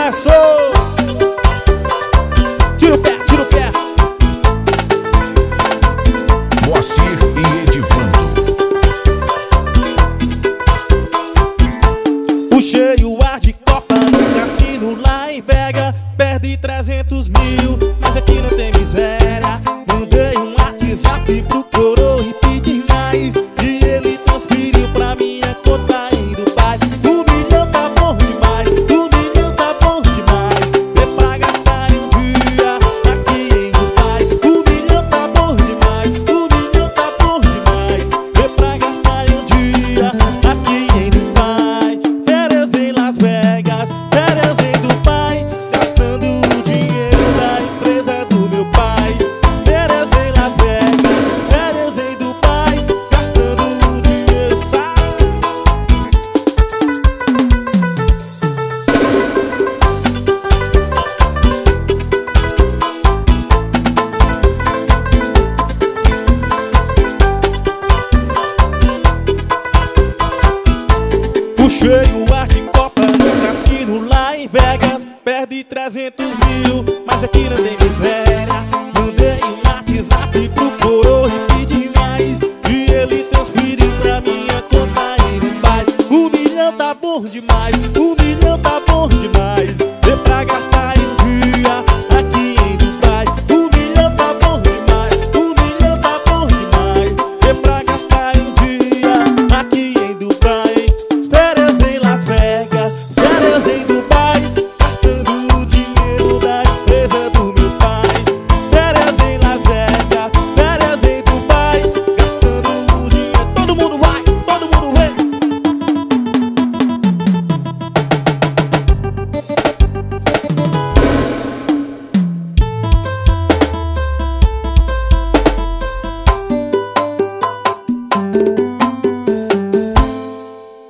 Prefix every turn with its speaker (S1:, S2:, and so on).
S1: começou. Tira o pé, tira o pé.
S2: Moacir e Edivando.
S1: Puxei o ar de copa no cassino lá em Vega. Perdi 300 mil, mas aqui não tem miséria. Mandei um WhatsApp pro coroa e pedi mais, e ele transferiu pra minha conta em Dubai. O milhão tá bom demais, o milhão tá bom demais. É pra gastar em um dia aqui em Dubai. O milhão tá bom demais, o milhão tá bom demais. É pra gastar em um dia aqui em Dubai. Férias em Las Vegas, férias em Dubai, gastando o dinheiro da empresa do meu pai. Férias em Las Vegas, férias em Dubai, gastando o dinheiro, sai. Puxei o ar de copa no cassino lá em Vegas. Perdi 300 mil, mas aqui não